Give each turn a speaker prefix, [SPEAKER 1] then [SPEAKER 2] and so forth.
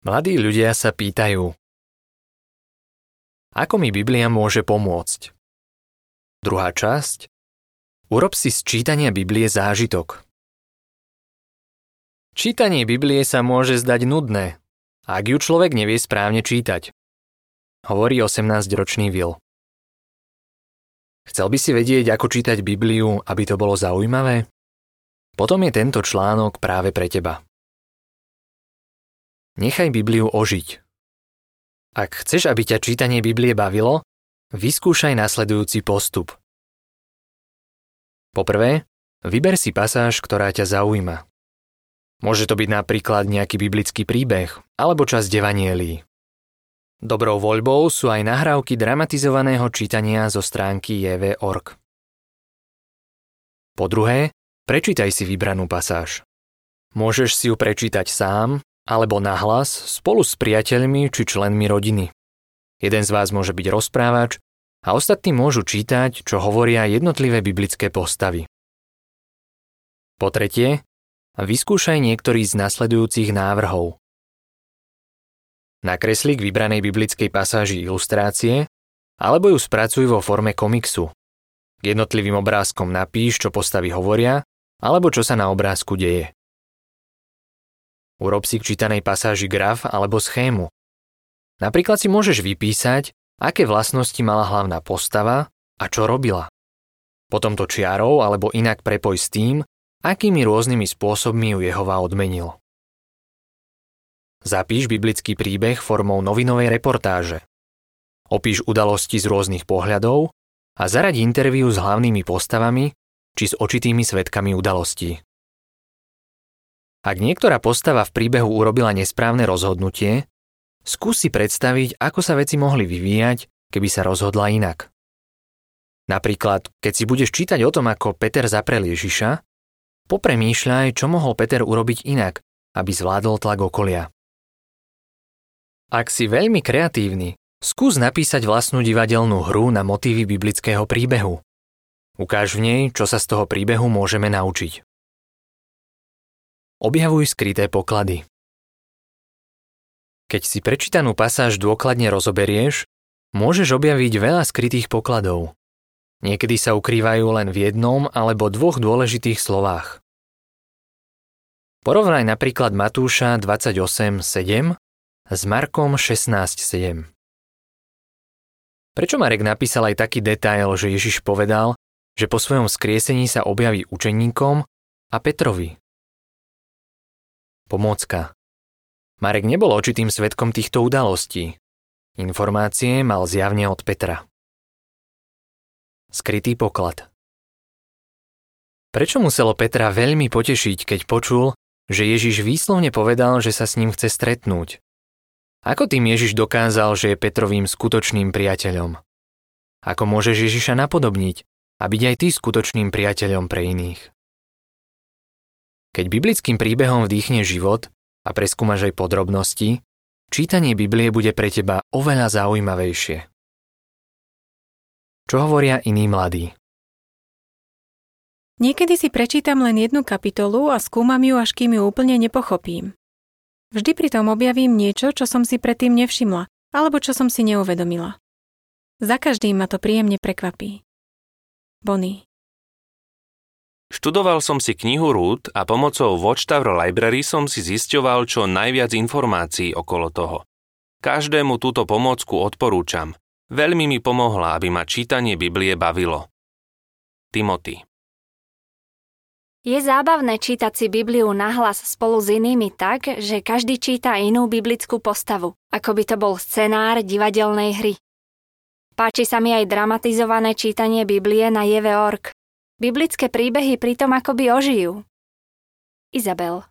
[SPEAKER 1] Mladí ľudia sa pýtajú: ako mi Biblia môže pomôcť? Druhá časť. Urob si z čítania Biblie zážitok. Čítanie Biblie sa môže zdať nudné, ak ju človek nevie správne čítať, hovorí 18-ročný Will. Chcel by si vedieť, ako čítať Bibliu, aby to bolo zaujímavé? Potom je tento článok práve pre teba. Nechaj Bibliu ožiť. Ak chceš, aby ťa čítanie Biblie bavilo, vyskúšaj nasledujúci postup. Poprvé, vyber si pasáž, ktorá ťa zaujíma. Môže to byť napríklad nejaký biblický príbeh alebo časť evanjelií. Dobrou voľbou sú aj nahrávky dramatizovaného čítania zo stránky jv.org. Po druhé, prečítaj si vybranú pasáž. Môžeš si ju prečítať sám alebo nahlas spolu s priateľmi či členmi rodiny. Jeden z vás môže byť rozprávač a ostatní môžu čítať, čo hovoria jednotlivé biblické postavy. Po tretie, vyskúšaj niektorý z nasledujúcich návrhov. Nakresli k vybranej biblickej pasáži ilustrácie alebo ju spracuj vo forme komiksu. K jednotlivým obrázkom napíš, čo postavy hovoria alebo čo sa na obrázku deje. Urob si k čítanej pasáži graf alebo schému. Napríklad si môžeš vypísať, aké vlastnosti mala hlavná postava a čo robila. Potom to čiarou alebo inak prepoj s tým, akými rôznymi spôsobmi ju Jehova odmenil. Zapíš biblický príbeh formou novinovej reportáže. Opíš udalosti z rôznych pohľadov a zaraď interviu s hlavnými postavami či s očitými svedkami udalostí. Ak niektorá postava v príbehu urobila nesprávne rozhodnutie, skús si predstaviť, ako sa veci mohli vyvíjať, keby sa rozhodla inak. Napríklad, keď si budeš čítať o tom, ako Peter zaprel Ježiša, popremýšľaj, čo mohol Peter urobiť inak, aby zvládol tlak okolia. Ak si veľmi kreatívny, skús napísať vlastnú divadelnú hru na motívy biblického príbehu. Ukáž v nej, čo sa z toho príbehu môžeme naučiť. Objavuj skryté poklady. Keď si prečítanú pasáž dôkladne rozoberieš, môžeš objaviť veľa skrytých pokladov. Niekedy sa ukrývajú len v jednom alebo dvoch dôležitých slovách. Porovnaj napríklad Matúša 28:7 s Markom 16:7. Prečo Marek napísal aj taký detail, že Ježiš povedal, že po svojom skriesení sa objaví učeníkom a Petrovi? Pomôcka. Marek nebol očitým svedkom týchto udalostí. Informácie mal zjavne od Petra. Skrytý poklad. Prečo muselo Petra veľmi potešiť, keď počul, že Ježiš výslovne povedal, že sa s ním chce stretnúť? Ako tým Ježiš dokázal, že je Petrovým skutočným priateľom? Ako môžeš Ježiša napodobniť a byť aj ty skutočným priateľom pre iných? Keď biblickým príbehom vdýchneš život a preskúmaš aj podrobnosti, čítanie Biblie bude pre teba oveľa zaujímavejšie. Čo hovoria iní mladí?
[SPEAKER 2] Niekedy si prečítam len jednu kapitolu a skúmam ju, až kým ju úplne nepochopím. Vždy pritom objavím niečo, čo som si predtým nevšimla, alebo čo som si neuvedomila. Za každým ma to príjemne prekvapí. Bonnie.
[SPEAKER 3] Študoval som si knihu Ruth a pomocou Watchtower Library som si zisťoval čo najviac informácií okolo toho. Každému túto pomôcku odporúčam. Veľmi mi pomohla, aby ma čítanie Biblie bavilo. Timothy.
[SPEAKER 4] Je zábavné čítať si Bibliu nahlas spolu s inými tak, že každý číta inú biblickú postavu, ako by to bol scenár divadelnej hry. Páči sa mi aj dramatizované čítanie Biblie na jv.org. Biblické príbehy pritom akoby ožijú. Izabel.